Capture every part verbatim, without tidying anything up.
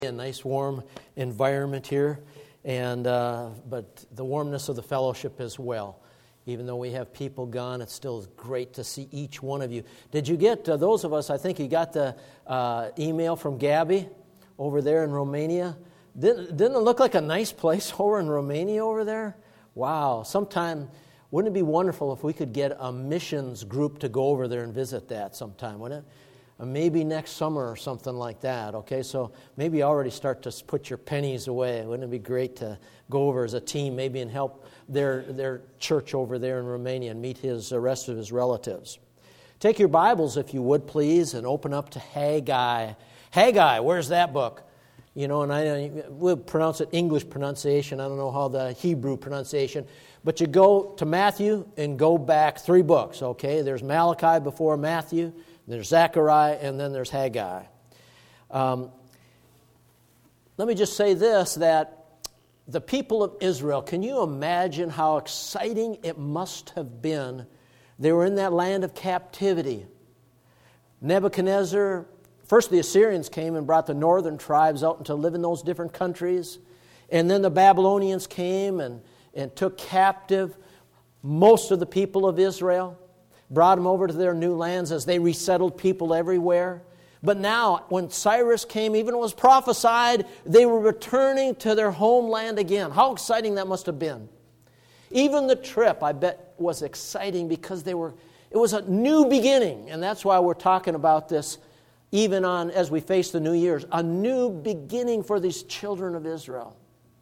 A nice warm environment here, and uh, but the warmness of the fellowship as well. Even though we have people gone, it's still great to see each one of you. Did you get, uh, those of us, I think you got the uh, email from Gabby over there in Romania. Didn't, didn't it look like a nice place over in Romania over there? Wow, sometime, wouldn't it be wonderful if we could get a missions group to go over there and visit that sometime, wouldn't it? Maybe next summer or something like that, okay? So maybe already start to put your pennies away. Wouldn't it be great to go over as a team maybe and help their their church over there in Romania and meet his the rest of his relatives? Take your Bibles, if you would, please, and open up to Haggai. Haggai, where's that book? You know, and I we'll pronounce it English pronunciation. I don't know how the Hebrew pronunciation. But you go to Matthew and go back three books, okay? There's Malachi before Matthew. There's Zechariah, and then there's Haggai. Um, let me just say this, that the people of Israel, can you imagine how exciting it must have been? They were in that land of captivity. Nebuchadnezzar, first the Assyrians came and brought the northern tribes out to live in those different countries. And then the Babylonians came and, and took captive most of the people of Israel. Brought them over to their new lands as they resettled people everywhere. But now, when Cyrus came, even it was prophesied, they were returning to their homeland again. How exciting that must have been. Even the trip, I bet, was exciting because they were. It was a new beginning. And that's why we're talking about this even on as we face the New Year's. A new beginning for these children of Israel.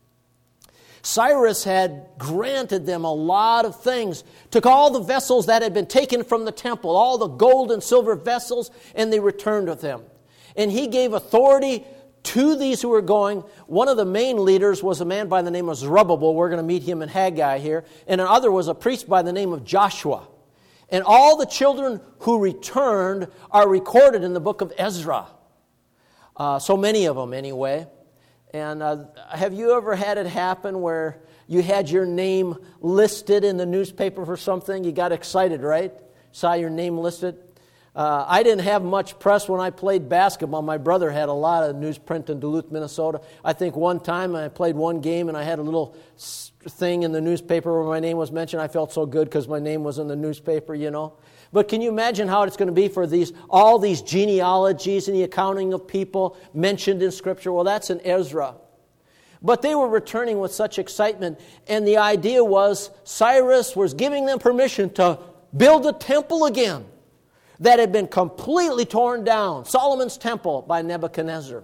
Cyrus had granted them a lot of things, took all the vessels that had been taken from the temple, all the gold and silver vessels, and they returned with them. And he gave authority to these who were going. One of the main leaders was a man by the name of Zerubbabel. We're going to meet him in Haggai here. And another was a priest by the name of Joshua. And all the children who returned are recorded in the book of Ezra. Uh, so many of them anyway. And uh, have you ever had it happen where you had your name listed in the newspaper for something? You got excited, right? Saw your name listed? Uh, I didn't have much press when I played basketball. My brother had a lot of newsprint in Duluth, Minnesota. I think one time I played one game and I had a little thing in the newspaper where my name was mentioned. I felt so good because my name was in the newspaper, you know. But can you imagine how it's going to be for these all these genealogies and the accounting of people mentioned in Scripture? Well, that's in Ezra. But they were returning with such excitement, and the idea was Cyrus was giving them permission to build a temple again that had been completely torn down, Solomon's temple by Nebuchadnezzar.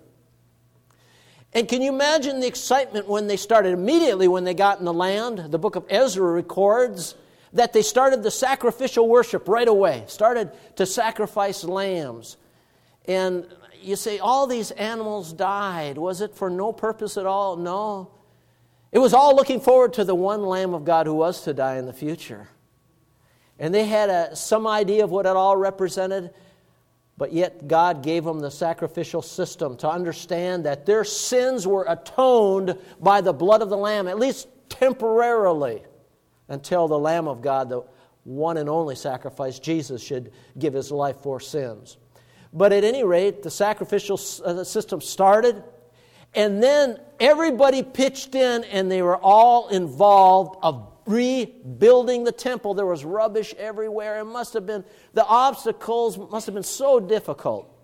And can you imagine the excitement when they started? Immediately when they got in the land, the book of Ezra records that they started the sacrificial worship right away, started to sacrifice lambs. And you say, all these animals died. Was it for no purpose at all? No. It was all looking forward to the one Lamb of God who was to die in the future. And they had a, some idea of what it all represented, but yet God gave them the sacrificial system to understand that their sins were atoned by the blood of the Lamb, at least temporarily, until the Lamb of God, the one and only sacrifice, Jesus, should give His life for sins. But at any rate, the sacrificial system started, and then everybody pitched in, and they were all involved of rebuilding the temple. There was rubbish everywhere. It must have been, the obstacles must have been so difficult.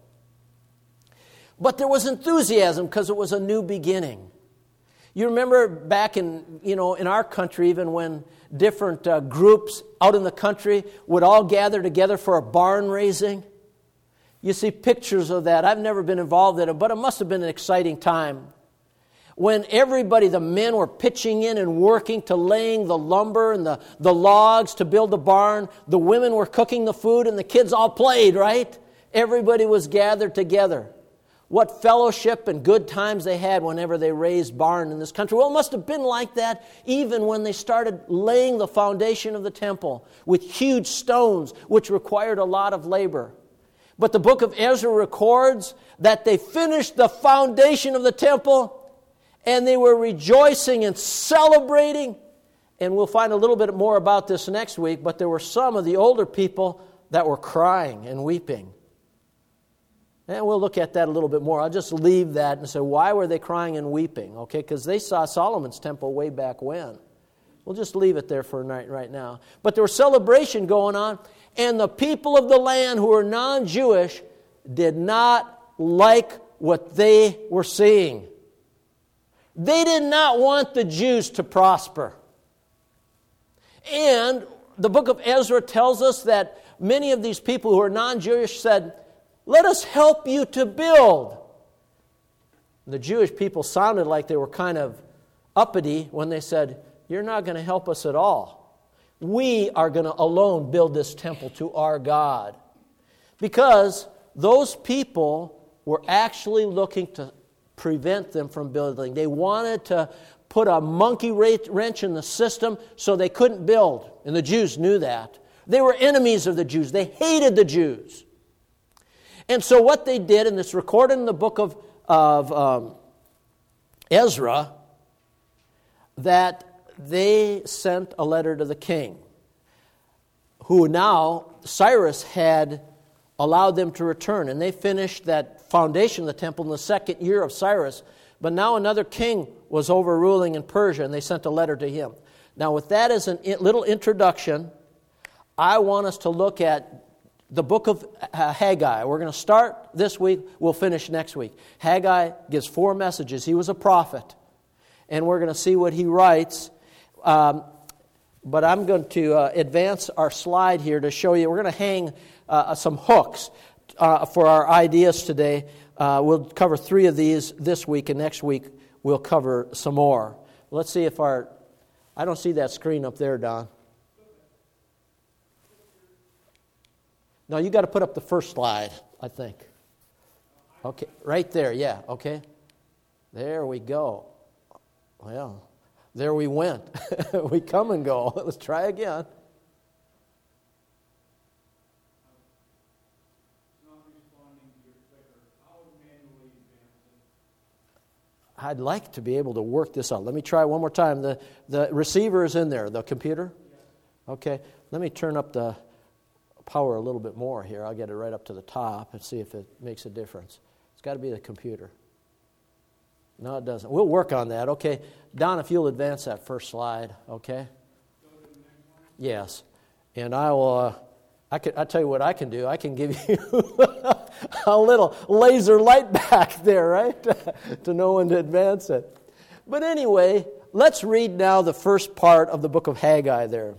But there was enthusiasm because it was a new beginning. You remember back in, you know, in our country, even when different uh, groups out in the country would all gather together for a barn raising. You see pictures of that. I've never been involved in it, but it must have been an exciting time. When everybody, the men were pitching in and working to laying the lumber and the, the logs to build the barn. The women were cooking the food and the kids all played, right? Everybody was gathered together. What fellowship and good times they had whenever they raised barn in this country. Well, it must have been like that even when they started laying the foundation of the temple with huge stones, which required a lot of labor. But the book of Ezra records that they finished the foundation of the temple and they were rejoicing and celebrating. And we'll find a little bit more about this next week, but there were some of the older people that were crying and weeping. And we'll look at that a little bit more. I'll just leave that and say, why were they crying and weeping? Okay, because they saw Solomon's temple way back when. We'll just leave it there for a night right now. But there was celebration going on, and the people of the land who were non-Jewish did not like what they were seeing. They did not want the Jews to prosper. And the book of Ezra tells us that many of these people who are non-Jewish said, let us help you to build. The Jewish people sounded like they were kind of uppity when they said, you're not going to help us at all. We are going to alone build this temple to our God. Because those people were actually looking to prevent them from building. They wanted to put a monkey wrench in the system so they couldn't build. And the Jews knew that. They were enemies of the Jews. They hated the Jews. And so what they did, and it's recorded in the book of, of um, Ezra, that they sent a letter to the king, who now, Cyrus had allowed them to return. And they finished that foundation of the temple in the second year of Cyrus. But now another king was overruling in Persia, and they sent a letter to him. Now, with that as a little introduction, I want us to look at the book of Haggai. We're going to start this week. We'll finish next week. Haggai gives four messages. He was a prophet. And we're going to see what he writes. Um, but I'm going to uh, advance our slide here to show you. We're going to hang uh, some hooks uh, for our ideas today. Uh, we'll cover three of these this week, and next week we'll cover some more. Let's see if our... I don't see that screen up there, Don. No, you got to put up the first slide, I think. Okay, right there, yeah, okay. There we go. Well, there we went. We come and go. Let's try again. I'd like to be able to work this out. Let me try one more time. The the receiver is in there, the computer? Okay, let me turn up the power a little bit more here. I'll get it right up to the top and see if it makes a difference. It's got to be the computer. No, it doesn't. We'll work on that. Okay, Don, if you'll advance that first slide, okay? Yes, and I will. Uh, I can. I tell you what I can do. I can give you a little laser light back there, right, to know when to advance it. But anyway, let's read now the first part of the book of Haggai. There,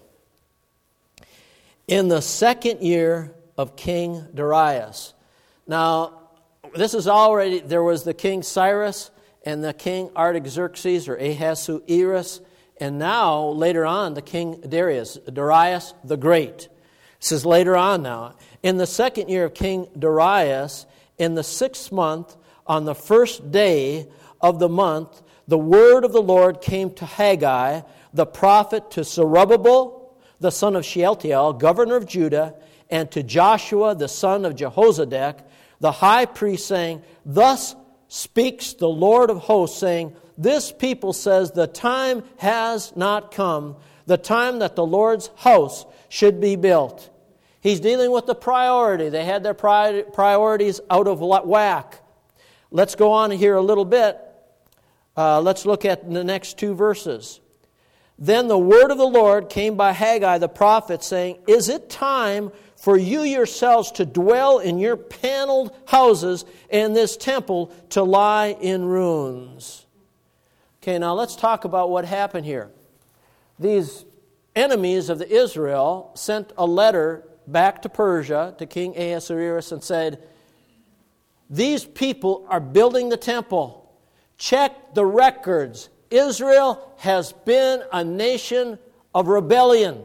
in the second year of King Darius. Now, this is already. There was the King Cyrus and the King Artaxerxes or Ahasuerus, and now later on the King Darius, Darius the Great. This is later on now. In the second year of King Darius, in the sixth month, on the first day of the month, the word of the Lord came to Haggai, the prophet, to Zerubbabel, the son of Shealtiel, governor of Judah, and to Joshua, the son of Jehozadak, the high priest, saying, Thus speaks the Lord of hosts, saying, This people says, the time has not come, the time that the Lord's house should be built. He's dealing with the priority. They had their priorities out of whack. Let's go on here a little bit. Uh, let's look at the next two verses. Then the word of the Lord came by Haggai the prophet, saying, Is it time for you yourselves to dwell in your paneled houses and this temple to lie in ruins? Okay, now let's talk about what happened here. These enemies of the Israel sent a letter back to Persia, to King Ahasuerus, and said, These people are building the temple. Check the records. Israel has been a nation of rebellion.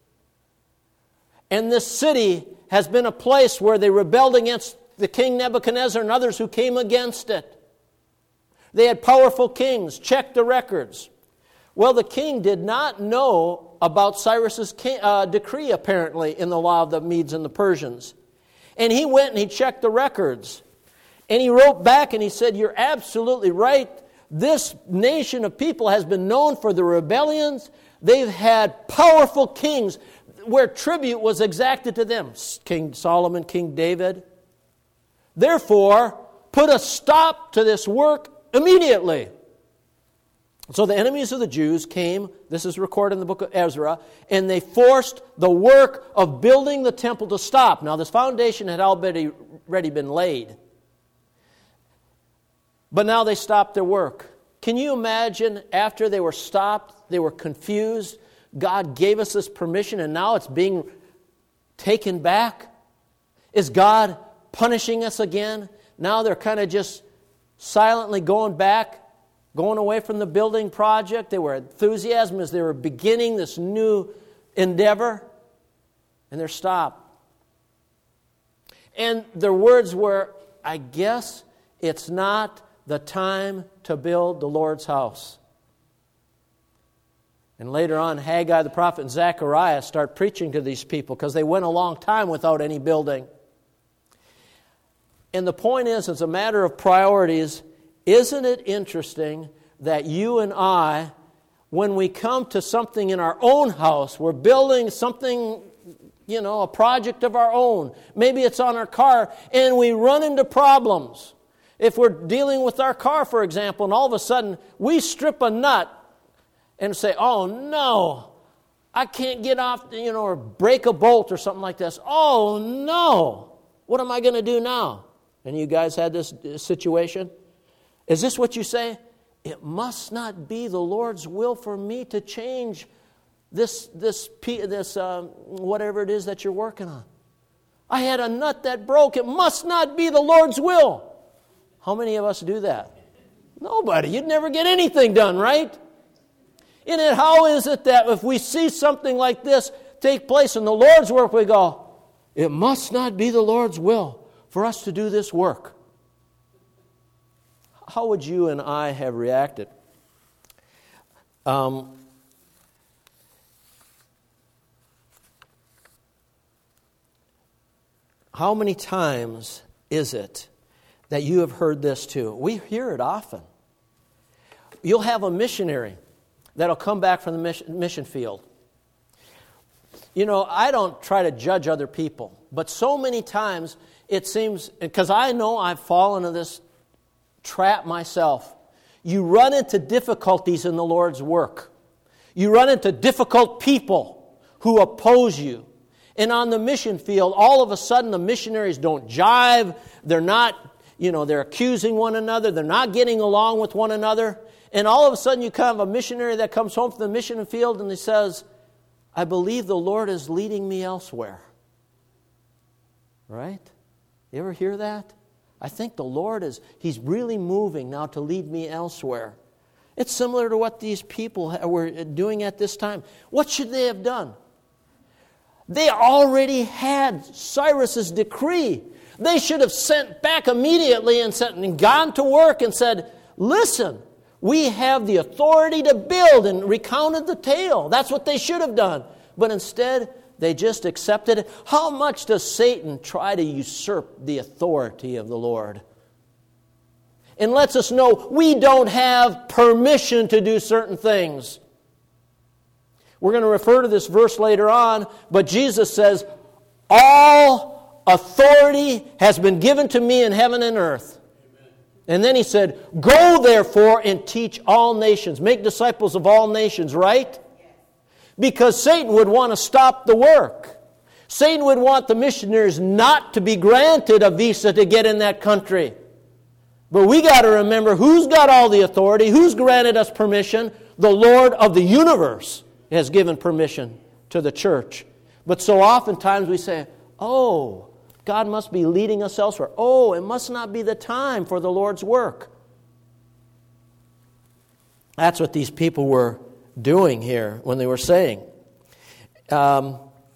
And this city has been a place where they rebelled against the king Nebuchadnezzar and others who came against it. They had powerful kings. Check the records. Well, the king did not know about Cyrus's king, uh, decree, apparently, in the law of the Medes and the Persians. And he went and he checked the records. And he wrote back and he said, You're absolutely right. This nation of people has been known for the rebellions. They've had powerful kings where tribute was exacted to them. King Solomon, King David. Therefore, put a stop to this work immediately. So the enemies of the Jews came, this is recorded in the book of Ezra, and they forced the work of building the temple to stop. Now, this foundation had already, already been laid. But now they stopped their work. Can you imagine after they were stopped, they were confused, God gave us this permission and now it's being taken back? Is God punishing us again? Now they're kind of just silently going back, going away from the building project. They were enthusiasm as they were beginning this new endeavor, and they're stopped. And their words were, I guess it's not the time to build the Lord's house. And later on, Haggai the prophet and Zechariah start preaching to these people because they went a long time without any building. And the point is, it's a matter of priorities. Isn't it interesting that you and I, when we come to something in our own house, we're building something, you know, a project of our own. Maybe it's on our car, and we run into problems. If we're dealing with our car, for example, and all of a sudden we strip a nut and say, oh no, I can't get off, you know, or break a bolt or something like this. Oh no, what am I going to do now? And you guys had this situation? Is this what you say? It must not be the Lord's will for me to change this, this, this uh, whatever it is that you're working on. I had a nut that broke. It must not be the Lord's will. How many of us do that? Nobody. You'd never get anything done, right? And then how is it that if we see something like this take place in the Lord's work, we go, it must not be the Lord's will for us to do this work? How would you and I have reacted? Um, how many times is it that you have heard this too? We hear it often. You'll have a missionary that'll come back from the mission, mission field. You know, I don't try to judge other people, but so many times it seems, because I know I've fallen into this trap myself. You run into difficulties in the Lord's work. You run into difficult people who oppose you. And on the mission field, all of a sudden the missionaries don't jive. They're not, you know, they're accusing one another. They're not getting along with one another. And all of a sudden you have a missionary that comes home from the mission field and he says, I believe the Lord is leading me elsewhere. Right? You ever hear that? I think the Lord is, He's really moving now to lead me elsewhere. It's similar to what these people were doing at this time. What should they have done? They already had Cyrus's decree. They should have sent back immediately and, sent, and gone to work and said, listen, we have the authority to build, and recounted the tale. That's what they should have done. But instead, they just accepted it. How much does Satan try to usurp the authority of the Lord? And lets us know we don't have permission to do certain things. We're going to refer to this verse later on, but Jesus says, all authority has been given to me in heaven and earth. Amen. And then He said, go therefore and teach all nations. Make disciples of all nations, right? Because Satan would want to stop the work. Satan would want the missionaries not to be granted a visa to get in that country. But we got to remember who's got all the authority, who's granted us permission. The Lord of the universe has given permission to the church. But so oftentimes we say, oh, God must be leading us elsewhere. Oh, it must not be the time for the Lord's work. That's what these people were doing here when they were saying. Um,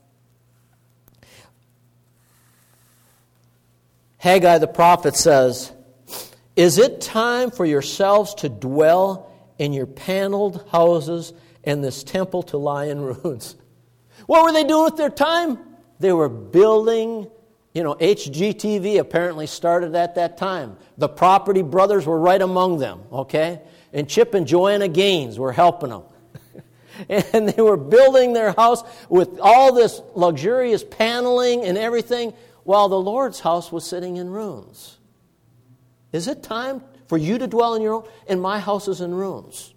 Haggai the prophet says, is it time for yourselves to dwell in your paneled houses and this temple to lie in ruins? What were they doing with their time? They were building, you know, H G T V apparently started at that time. The Property Brothers were right among them, okay? And Chip and Joanna Gaines were helping them. And they were building their house with all this luxurious paneling and everything. while the Lord's house was sitting in ruins. Is it time for you to dwell in your own? And my house is in ruins.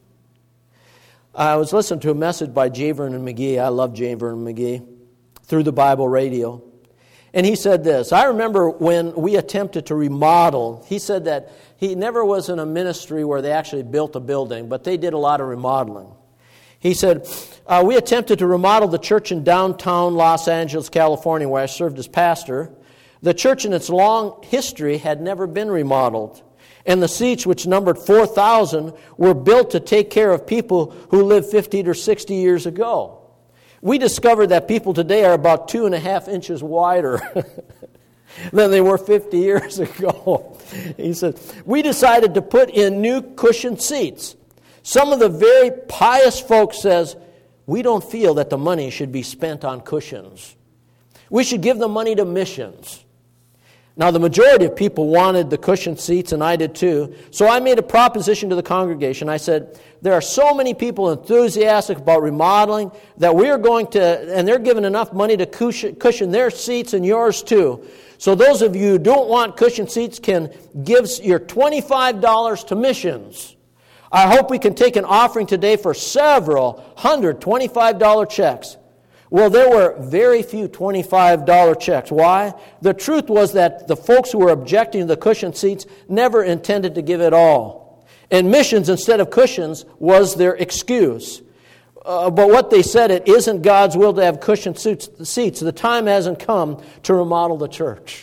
I was listening to a message by J. Vernon McGee. I love J. Vernon McGee, through the Bible radio. And he said this, I remember when we attempted to remodel, he said that he never was in a ministry where they actually built a building, but they did a lot of remodeling. He said, uh, we attempted to remodel the church in downtown Los Angeles, California, where I served as pastor. The church in its long history had never been remodeled, and the seats, which numbered four thousand, were built to take care of people who lived fifty or sixty years ago. We discovered that people today are about two and a half inches wider than they were fifty years ago. He said, we decided to put in new cushioned seats. Some of the very pious folks says, we don't feel that the money should be spent on cushions. We should give the money to missions. Now, the majority of people wanted the cushioned seats, and I did too. So I made a proposition to the congregation. I said, there are so many people enthusiastic about remodeling that we are going to, and they're giving enough money to cushion, cushion their seats and yours too. So those of you who don't want cushioned seats can give your twenty-five dollars to missions. I hope we can take an offering today for several hundred twenty-five dollars checks. Well, there were very few twenty-five dollars checks. Why? The truth was that the folks who were objecting to the cushioned seats never intended to give it all. And missions instead of cushions was their excuse. Uh, but what they said, it isn't God's will to have cushioned seats. The time hasn't come to remodel the church.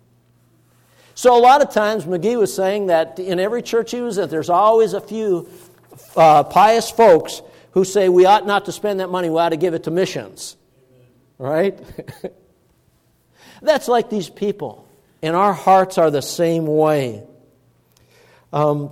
So a lot of times McGee was saying that in every church he was at, there's always a few uh, pious folks who say we ought not to spend that money, we ought to give it to missions. Right? That's like these people. And our hearts are the same way. Um,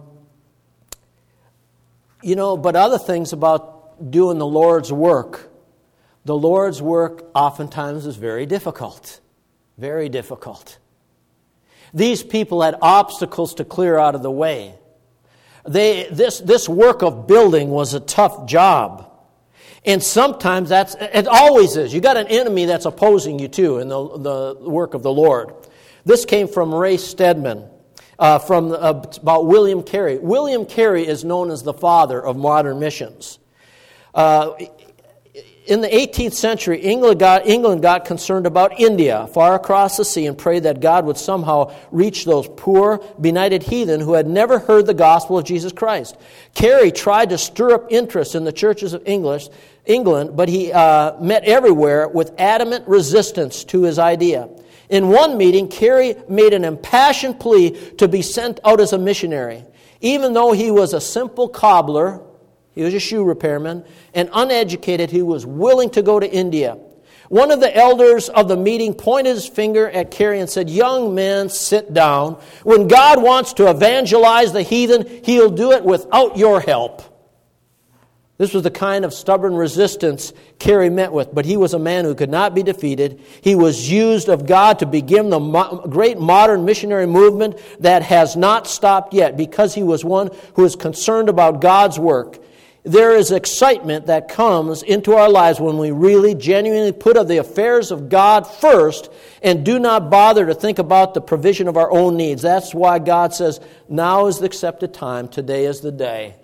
you know, but other things about doing the Lord's work. The Lord's work oftentimes is very difficult. Very difficult. These people had obstacles to clear out of the way. They, this, this work of building was a tough job. And sometimes that's, it always is. You got an enemy that's opposing you too in the, the work of the Lord. This came from Ray Stedman, uh, from uh, about William Carey. William Carey is known as the father of modern missions. Uh, In the eighteenth century, England got, England got concerned about India, far across the sea, and prayed that God would somehow reach those poor, benighted heathen who had never heard the gospel of Jesus Christ. Carey tried to stir up interest in the churches of English, England, but he uh, met everywhere with adamant resistance to his idea. In one meeting, Carey made an impassioned plea to be sent out as a missionary. Even though he was a simple cobbler, he was a shoe repairman, and uneducated, he was willing to go to India. One of the elders of the meeting pointed his finger at Carey and said, "Young man, sit down. When God wants to evangelize the heathen, He'll do it without your help." This was the kind of stubborn resistance Carey met with, but he was a man who could not be defeated. He was used of God to begin the mo- great modern missionary movement that has not stopped yet, because he was one who is concerned about God's work. There is excitement that comes into our lives when we really genuinely put the affairs of God first and do not bother to think about the provision of our own needs. That's why God says, now is the accepted time, today is the day.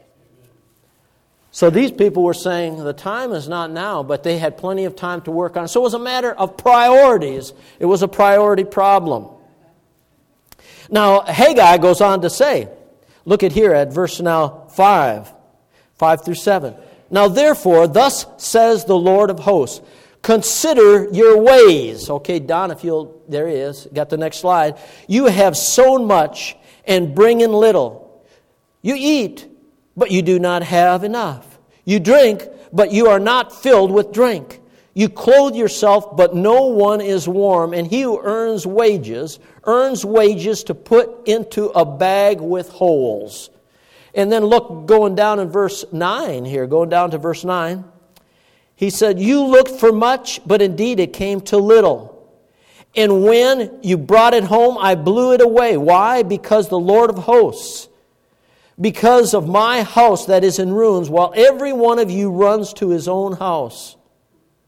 So these people were saying the time is not now, but they had plenty of time to work on it. So it was a matter of priorities. It was a priority problem. Now, Haggai goes on to say, look at here at verse now five. Five through seven. Now therefore, thus says the Lord of hosts, consider your ways. Okay, Don, if you'll, there he is. Got the next slide. You have sown much and bring in little. You eat, but you do not have enough. You drink, but you are not filled with drink. You clothe yourself, but no one is warm. And he who earns wages, earns wages to put into a bag with holes. And then look, going down in verse nine here, going down to verse nine. He said, you looked for much, but indeed it came to little. And when you brought it home, I blew it away. Why? Because the Lord of hosts, because of my house that is in ruins, while every one of you runs to his own house.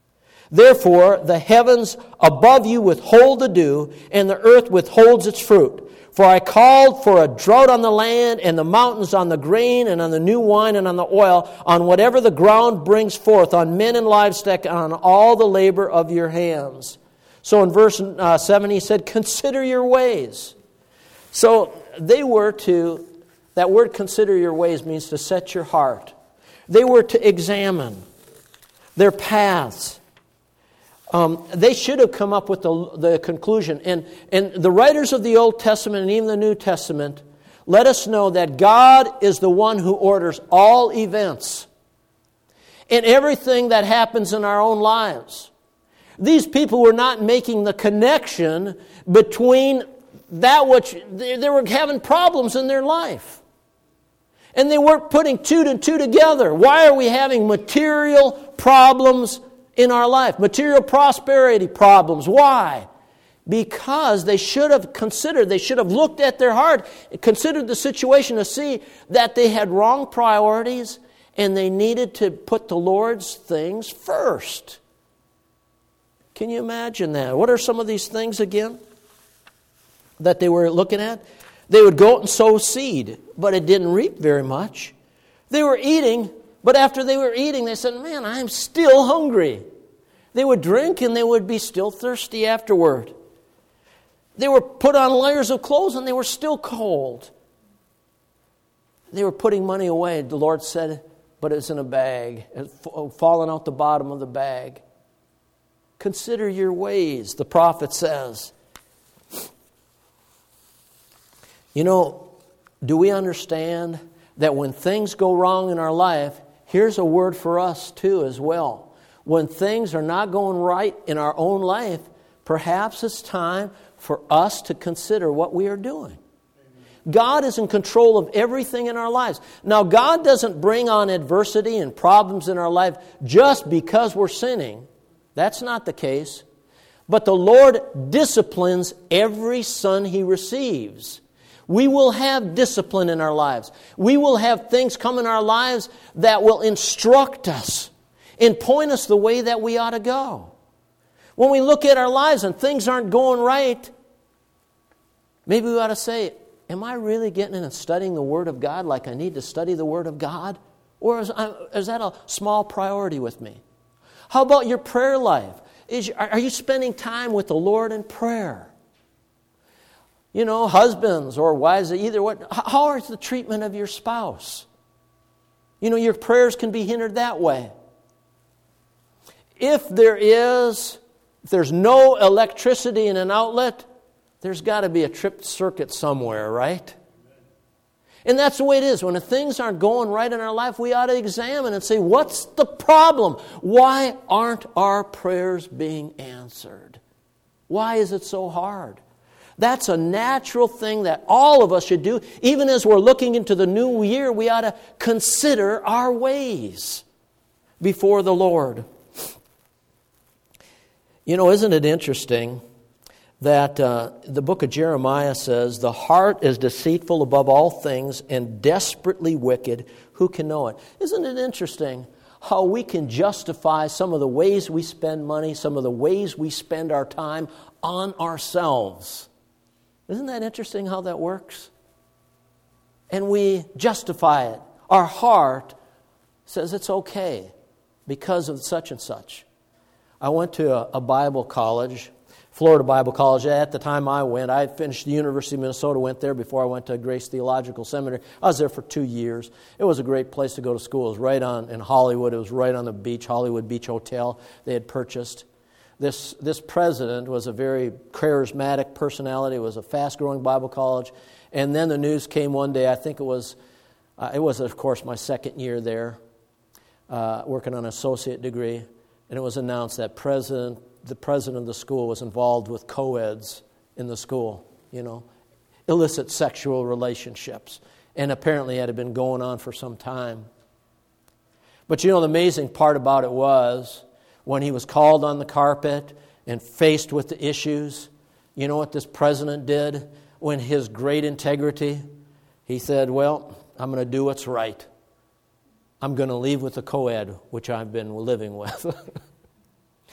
Therefore, the heavens above you withhold the dew, and the earth withholds its fruit. For I called for a drought on the land, and the mountains on the grain, and on the new wine, and on the oil, on whatever the ground brings forth, on men and livestock, and on all the labor of your hands. So in verse uh, seven, he said, consider your ways. So they were to, that word consider your ways means to set your heart. They were to examine their paths. Um, they should have come up with the, the conclusion. And, and the writers of the Old Testament and even the New Testament let us know that God is the one who orders all events and everything that happens in our own lives. These people were not making the connection between that which they, they were having problems in their life. And they weren't putting two and two together. Why are we having material problems in our life? Material prosperity problems. Why? Because they should have considered, they should have looked at their heart, considered the situation to see that they had wrong priorities and they needed to put the Lord's things first. Can you imagine that? What are some of these things again that they were looking at? They would go out and sow seed, but it didn't reap very much. They were eating, but after they were eating, they said, man, I'm still hungry. They would drink and they would be still thirsty afterward. They were put on layers of clothes and they were still cold. They were putting money away. The Lord said, but it's in a bag. It's fallen out the bottom of the bag. Consider your ways, the prophet says. You know, do we understand that when things go wrong in our life, here's a word for us too as well. When things are not going right in our own life, perhaps it's time for us to consider what we are doing. God is in control of everything in our lives. Now, God doesn't bring on adversity and problems in our life just because we're sinning. That's not the case. But the Lord disciplines every son He receives. We will have discipline in our lives. We will have things come in our lives that will instruct us and point us the way that we ought to go. When we look at our lives and things aren't going right, maybe we ought to say, am I really getting in and studying the Word of God like I need to study the Word of God? Or is, is that a small priority with me? How about your prayer life? Is, are you spending time with the Lord in prayer? You know, husbands or wives, either what, how is the treatment of your spouse? You know, your prayers can be hindered that way. If there is, if there's no electricity in an outlet, there's got to be a tripped circuit somewhere, right? And that's the way it is. When things aren't going right in our life, we ought to examine and say, what's the problem? Why aren't our prayers being answered? Why is it so hard? That's a natural thing that all of us should do. Even as we're looking into the new year, we ought to consider our ways before the Lord. You know, isn't it interesting that uh, the book of Jeremiah says, the heart is deceitful above all things and desperately wicked. Who can know it? Isn't it interesting how we can justify some of the ways we spend money, some of the ways we spend our time on ourselves? Isn't that interesting how that works? And we justify it. Our heart says it's okay because of such and such. I went to a, a Bible college, Florida Bible College. At the time I went, I finished the University of Minnesota, went there before I went to Grace Theological Seminary. I was there for two years. It was a great place to go to school. It was right on in Hollywood. It was right on the beach, Hollywood Beach Hotel they had purchased. This this president was a very charismatic personality. It was a fast-growing Bible college. And then the news came one day, I think it was, uh, it was, of course, my second year there, uh, working on an associate degree. And it was announced that president, the president of the school was involved with co-eds in the school, you know, illicit sexual relationships. And apparently it had been going on for some time. But you know, the amazing part about it was, when he was called on the carpet and faced with the issues, you know what this president did? When his great integrity, he said, well, I'm going to do what's right. I'm going to leave with the co-ed, which I've been living with.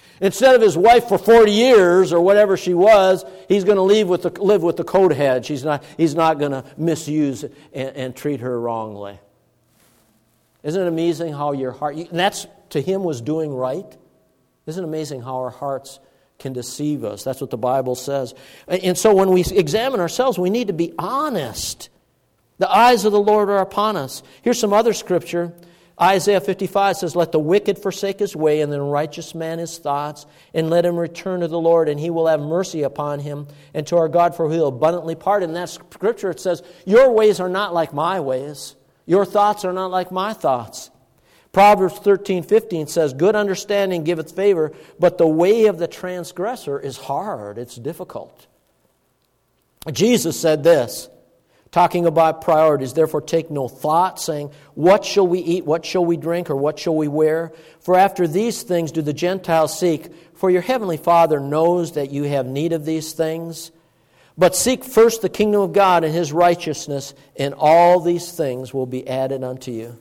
Instead of his wife for forty years or whatever she was, he's going to live with the, live with the coat head. She's not, he's not going to misuse and, and treat her wrongly. Isn't it amazing how your heart, and that's to him was doing right? Isn't it amazing how our hearts can deceive us? That's what the Bible says. And so when we examine ourselves, we need to be honest. The eyes of the Lord are upon us. Here's some other scripture. Isaiah fifty-five says, let the wicked forsake his way, and the righteous man his thoughts, and let him return to the Lord, and he will have mercy upon him, and to our God, for he will abundantly pardon. In that scripture it says, your ways are not like my ways. Your thoughts are not like my thoughts. Proverbs thirteen fifteen says, good understanding giveth favor, but the way of the transgressor is hard. It's difficult. Jesus said this, talking about priorities, therefore take no thought, saying, what shall we eat, what shall we drink, or what shall we wear? For after these things do the Gentiles seek. For your heavenly Father knows that you have need of these things. But seek first the kingdom of God and His righteousness, and all these things will be added unto you.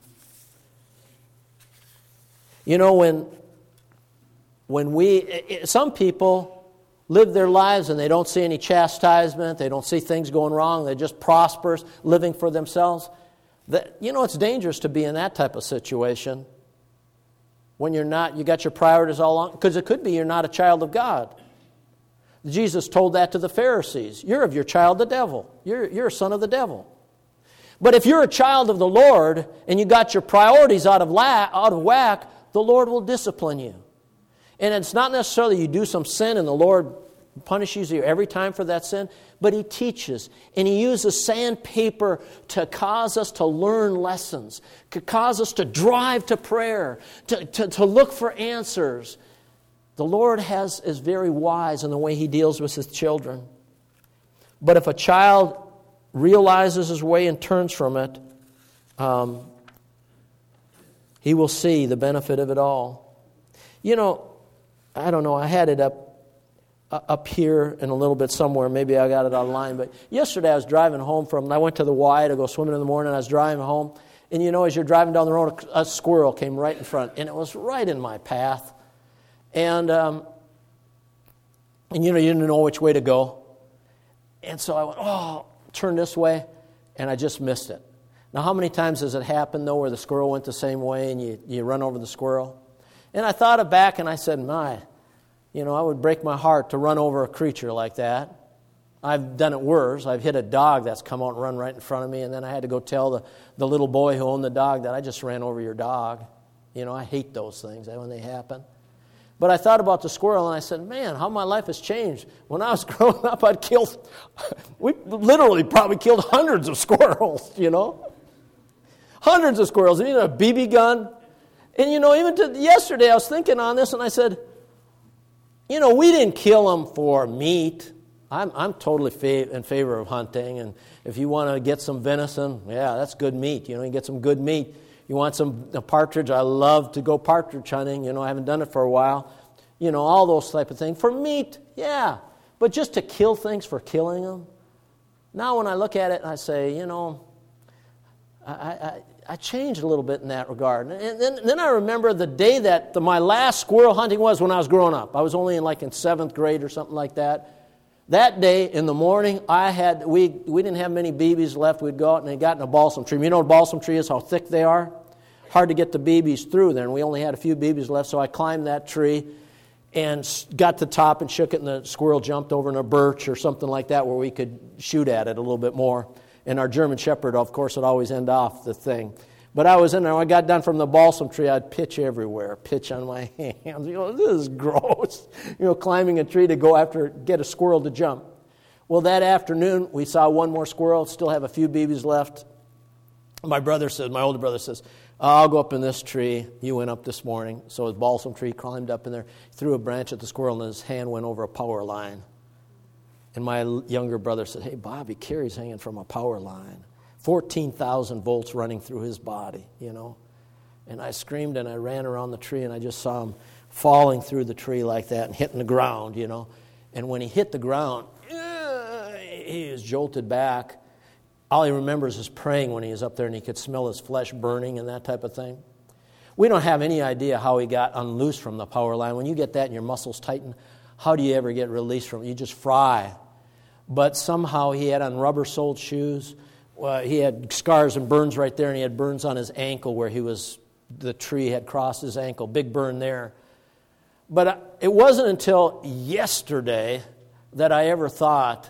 You know, when, when we, some people live their lives and they don't see any chastisement, they don't see things going wrong, they're just prosperous, living for themselves. That, you know, it's dangerous to be in that type of situation when you're not, you got your priorities all on, because it could be you're not a child of God. Jesus told that to the Pharisees. You're of your child the devil. You're, you're a son of the devil. But if you're a child of the Lord and you got your priorities out of, la- out of whack, the Lord will discipline you. And it's not necessarily you do some sin and the Lord punishes you every time for that sin, but He teaches. And He uses sandpaper to cause us to learn lessons, to cause us to drive to prayer, to, to, to look for answers. The Lord has is very wise in the way He deals with His children. But if a child realizes his way and turns from it, um, he will see the benefit of it all. You know, I don't know, I had it up up here in a little bit somewhere. Maybe I got it online. But yesterday I was driving home from, I went to the Y to go swimming in the morning. I was driving home. And you know, as you're driving down the road, a squirrel came right in front. And it was right in my path. And, um, and you know, you didn't know which way to go. And so I went, oh, turn this way. And I just missed it. Now, how many times has it happened, though, where the squirrel went the same way and you, you run over the squirrel? And I thought it back and I said, my, you know, I would break my heart to run over a creature like that. I've done it worse. I've hit a dog that's come out and run right in front of me, and then I had to go tell the, the little boy who owned the dog that I just ran over your dog. You know, I hate those things when they happen. But I thought about the squirrel, and I said, man, how my life has changed. When I was growing up, I'd killed, we literally probably killed hundreds of squirrels, you know. Hundreds of squirrels. You know, a B B gun. And, you know, even to yesterday, I was thinking on this, and I said, you know, we didn't kill them for meat. I'm I'm totally fa- in favor of hunting, and if you want to get some venison, yeah, that's good meat. You know, you get some good meat. You want some a partridge? I love to go partridge hunting. You know, I haven't done it for a while. You know, all those type of things. For meat, yeah. But just to kill things for killing them? Now when I look at it, I say, you know, I... I I changed a little bit in that regard. And then, then I remember the day that the, my last squirrel hunting was when I was growing up. I was only in like in seventh grade or something like that. That day in the morning, I had we we didn't have many B Bs left. We'd go out and they got in a balsam tree. You know what a balsam tree is, how thick they are? Hard to get the B Bs through there, and we only had a few B Bs left. So I climbed that tree and got to the top and shook it, and the squirrel jumped over in a birch or something like that where we could shoot at it a little bit more. And our German Shepherd, of course, would always end off the thing. But I was in there. When I got down from the balsam tree, I'd pitch everywhere, pitch on my hands. You know, this is gross. You know, climbing a tree to go after, get a squirrel to jump. Well, that afternoon, we saw one more squirrel, still have a few B Bs left. My brother says, my older brother says, I'll go up in this tree. You went up this morning. So his balsam tree climbed up in there, threw a branch at the squirrel, and his hand went over a power line. And my younger brother said, hey, Bobby, Carrie's hanging from a power line. fourteen thousand volts running through his body, you know. And I screamed and I ran around the tree and I just saw him falling through the tree like that and hitting the ground, you know. And when he hit the ground, he was jolted back. All he remembers is praying when he was up there and he could smell his flesh burning and that type of thing. We don't have any idea how he got unloosed from the power line. When you get that and your muscles tighten, how do you ever get released from it? You just fry. But somehow he had on rubber-soled shoes. Uh, he had scars and burns right there, and he had burns on his ankle where he was, the tree had crossed his ankle. Big burn there. But it wasn't until yesterday that I ever thought,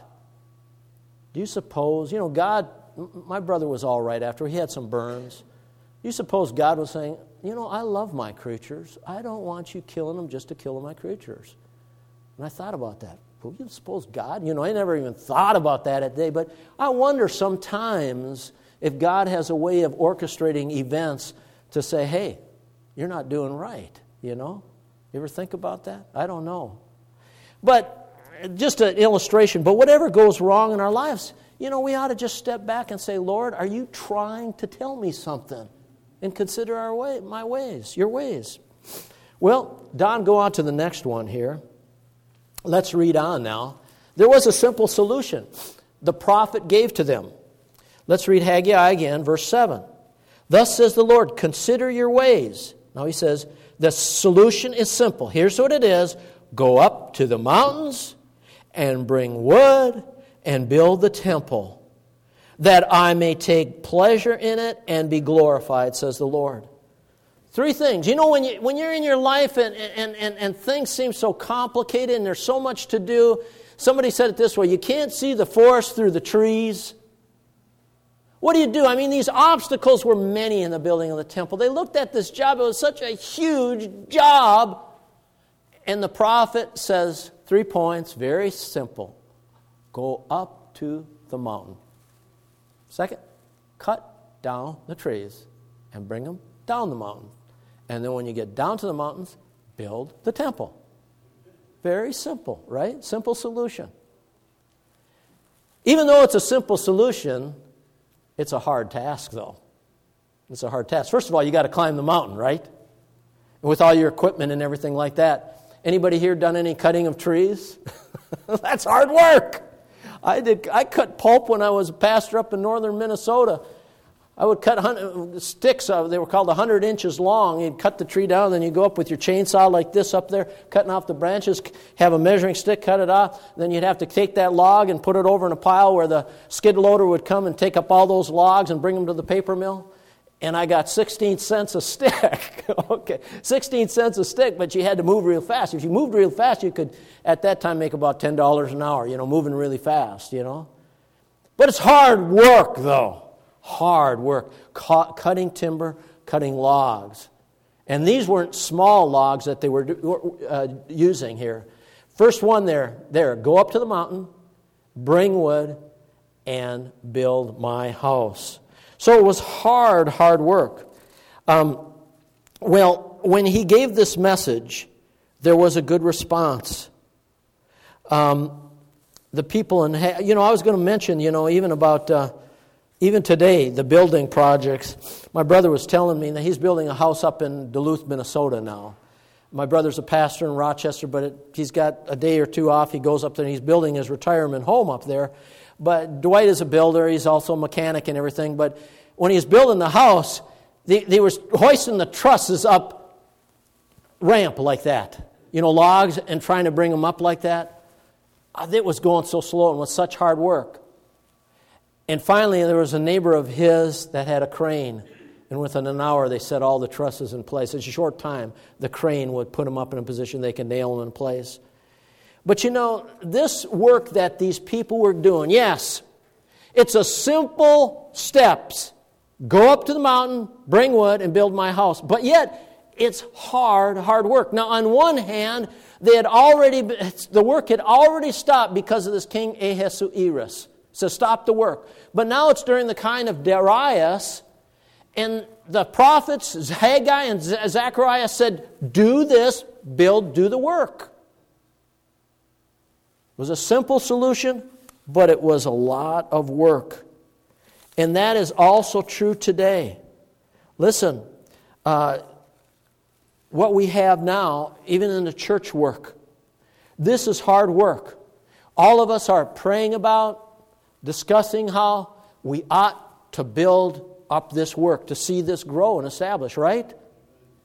do you suppose, you know, God, my brother was all right after. He had some burns. Do you suppose God was saying, you know, I love my creatures. I don't want you killing them just to kill my creatures. And I thought about that. Well, you suppose God, you know, I never even thought about that at day, but I wonder sometimes if God has a way of orchestrating events to say, hey, you're not doing right, you know? You ever think about that? I don't know. But just an illustration, but whatever goes wrong in our lives, you know, we ought to just step back and say, Lord, are you trying to tell me something? And consider our way, my ways, your ways. Well, Don, go on to the next one here. Let's read on now. There was a simple solution. The prophet gave to them. Let's read Haggai again, verse seven. Thus says the Lord, consider your ways. Now he says, the solution is simple. Here's what it is. Go up to the mountains and bring wood and build the temple, that I may take pleasure in it and be glorified, says the Lord. Three things. You know, when, you, when you're in your life and, and, and, and things seem so complicated and there's so much to do, somebody said it this way, you can't see the forest through the trees. What do you do? I mean, these obstacles were many in the building of the temple. They looked at this job. It was such a huge job. And the prophet says three points, very simple. Go up to the mountain. Second, cut down the trees and bring them down the mountain. And then when you get down to the mountains, build the temple. Very simple, right? Simple solution. Even though it's a simple solution, it's a hard task, though. It's a hard task. First of all, you got to climb the mountain, right? And with all your equipment and everything like that. Anybody here done any cutting of trees? That's hard work. I did. I cut pulp when I was a pastor up in northern Minnesota. I would cut sticks. They were called one hundred inches long. You'd cut the tree down, then you go up with your chainsaw like this up there, cutting off the branches, have a measuring stick, cut it off. Then you'd have to take that log and put it over in a pile where the skid loader would come and take up all those logs and bring them to the paper mill. And I got sixteen cents a stick. Okay, sixteen cents a stick, but you had to move real fast. If you moved real fast, you could, at that time, make about ten dollars an hour, you know, moving really fast, you know. But it's hard work, though. Hard work. Cu- cutting timber, cutting logs. And these weren't small logs that they were uh, using here. First one there, there, go up to the mountain, bring wood, and build my house. So it was hard, hard work. Um, well, when he gave this message, there was a good response. Um, the people in, you know, I was going to mention, you know, even about, uh, even today, the building projects. My brother was telling me that he's building a house up in Duluth, Minnesota now. My brother's a pastor in Rochester, but it, he's got a day or two off. He goes up there and he's building his retirement home up there. But Dwight is a builder. He's also a mechanic and everything. But when he was building the house, they, they were hoisting the trusses up ramp like that. You know, logs, and trying to bring them up like that. It was going so slow and was such hard work. And finally, there was a neighbor of his that had a crane. And within an hour, they set all the trusses in place. It's a short time. The crane would put them up in a position they can nail them in place. But you know, this work that these people were doing, yes, it's a simple steps. Go up to the mountain, bring wood, and build my house. But yet, it's hard, hard work. Now, on one hand, they had already the work had already stopped because of this king Ahasuerus. So stop the work. But now it's during the kind of Darius, and the prophets Haggai and Zechariah said, "Do this, build, do the work." It was a simple solution, but it was a lot of work. And that is also true today. Listen, uh, what we have now, even in the church work, this is hard work. All of us are praying about, discussing how we ought to build up this work, to see this grow and establish, right?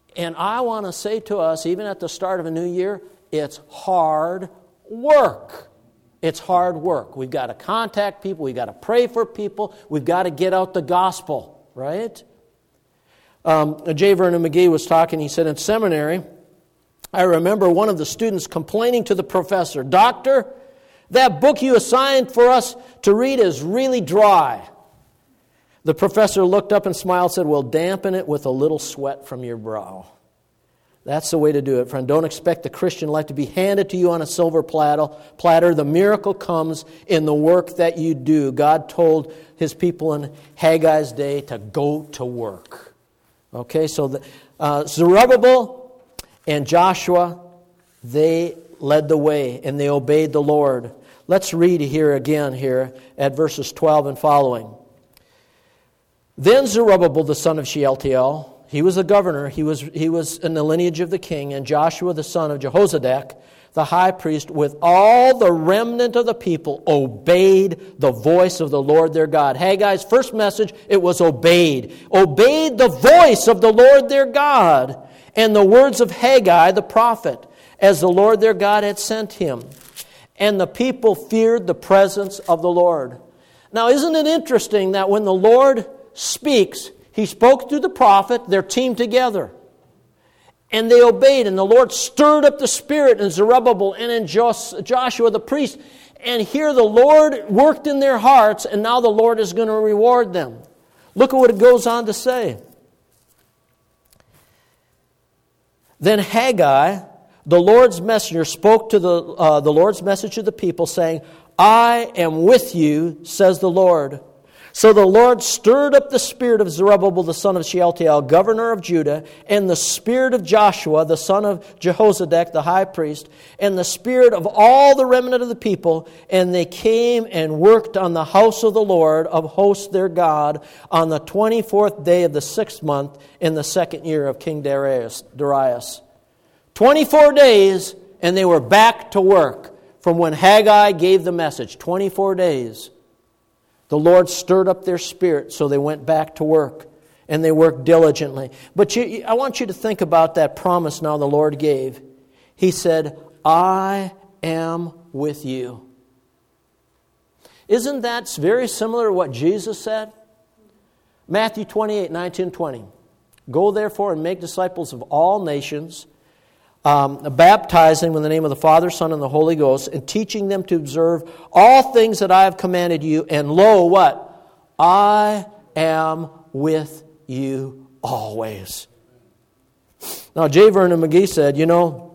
And I want to say to us, even at the start of a new year, it's hard work. It's hard work. We've got to contact people. We've got to pray for people. We've got to get out the gospel, right? Um, J. Vernon McGee was talking. He said, in seminary, I remember one of the students complaining to the professor, "Doctor, that book you assigned for us to read is really dry." The professor looked up and smiled and said, "Well, dampen it with a little sweat from your brow." That's the way to do it, friend. Don't expect the Christian life to be handed to you on a silver platter. The miracle comes in the work that you do. God told His people in Haggai's day to go to work. Okay, so the, uh, Zerubbabel and Joshua, they led the way and they obeyed the Lord. Let's read here again here at verses twelve and following. Then Zerubbabel, the son of Shealtiel, he was the governor, he was, he was in the lineage of the king, and Joshua, the son of Jehozadak, the high priest, with all the remnant of the people, obeyed the voice of the Lord their God. Haggai's first message, it was obeyed. Obeyed the voice of the Lord their God, and the words of Haggai the prophet, as the Lord their God had sent him. And the people feared the presence of the Lord. Now, isn't it interesting that when the Lord speaks, He spoke through the prophet, their team together. And they obeyed, and the Lord stirred up the spirit in Zerubbabel and in Joshua the priest. And here the Lord worked in their hearts, and now the Lord is going to reward them. Look at what it goes on to say. Then Haggai, the Lord's messenger, spoke to the, uh, the Lord's message to the people, saying, "I am with you, says the Lord." So the Lord stirred up the spirit of Zerubbabel, the son of Shealtiel, governor of Judah, and the spirit of Joshua, the son of Jehozadak, the high priest, and the spirit of all the remnant of the people, and they came and worked on the house of the Lord of hosts their God on the twenty-fourth day of the sixth month in the second year of King Darius. Darius. twenty-four days, and they were back to work from when Haggai gave the message. twenty-four days. The Lord stirred up their spirit, so they went back to work, and they worked diligently. But you, I want you to think about that promise now the Lord gave. He said, "I am with you." Isn't that very similar to what Jesus said? Matthew twenty-eight, nineteen, twenty. "Go therefore and make disciples of all nations, Um, baptizing in the name of the Father, Son, and the Holy Ghost, and teaching them to observe all things that I have commanded you. And lo, what? I am with you always." Now, J. Vernon McGee said, you know,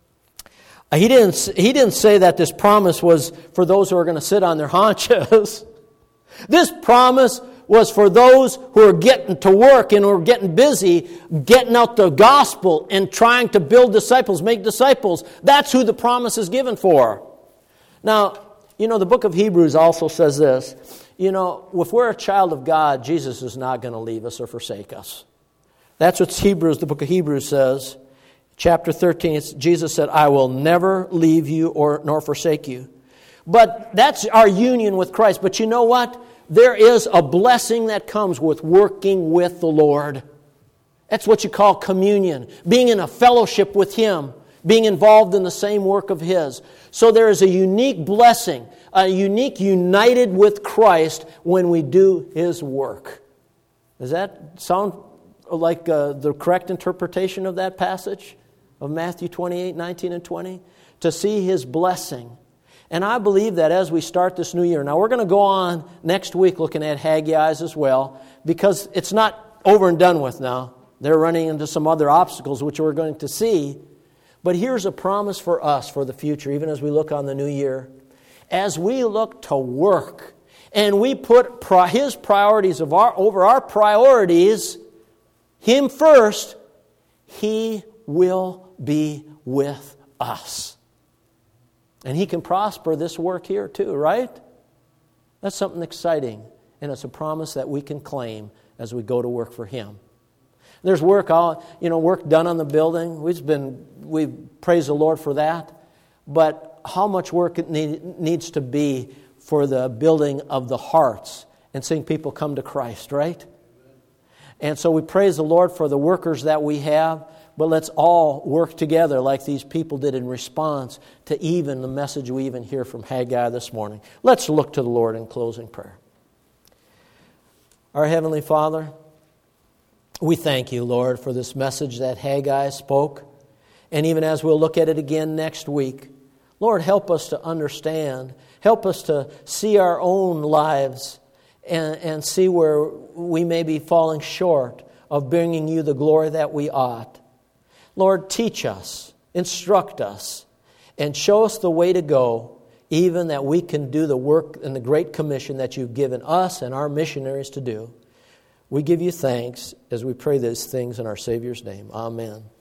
he didn't, he didn't say that this promise was for those who are going to sit on their haunches. This promise was for those who are getting to work and who are getting busy, getting out the gospel and trying to build disciples, make disciples. That's who the promise is given for. Now, you know, the book of Hebrews also says this. You know, if we're a child of God, Jesus is not going to leave us or forsake us. That's what Hebrews, the book of Hebrews says. Chapter thirteen, it's, Jesus said, "I will never leave you or nor forsake you." But that's our union with Christ. But you know what? There is a blessing that comes with working with the Lord. That's what you call communion. Being in a fellowship with Him. Being involved in the same work of His. So there is a unique blessing. A unique united with Christ when we do His work. Does that sound like uh, the correct interpretation of that passage? Of Matthew twenty-eight, nineteen, and twenty? To see His blessing. And I believe that as we start this new year, now we're going to go on next week looking at Haggai as well, because it's not over and done with now. They're running into some other obstacles which we're going to see. But here's a promise for us for the future, even as we look on the new year. As we look to work, and we put pri- His priorities of our, over our priorities, Him first, He will be with us. And He can prosper this work here too, right? That's something exciting. And it's a promise that we can claim as we go to work for Him. There's work, all, you know, work done on the building. We've been, we praise the Lord for that. But how much work it need, needs to be for the building of the hearts and seeing people come to Christ, right? And so we praise the Lord for the workers that we have. but let's all work together like these people did in response to even the message we even hear from Haggai this morning. Let's look to the Lord in closing prayer. Our Heavenly Father, we thank you, Lord, for this message that Haggai spoke. And even as we'll look at it again next week, Lord, help us to understand. Help us to see our own lives and, and see where we may be falling short of bringing you the glory that we ought. Lord, teach us, instruct us, and show us the way to go, even that we can do the work and the great commission that you've given us and our missionaries to do. We give you thanks as we pray these things in our Savior's name. Amen.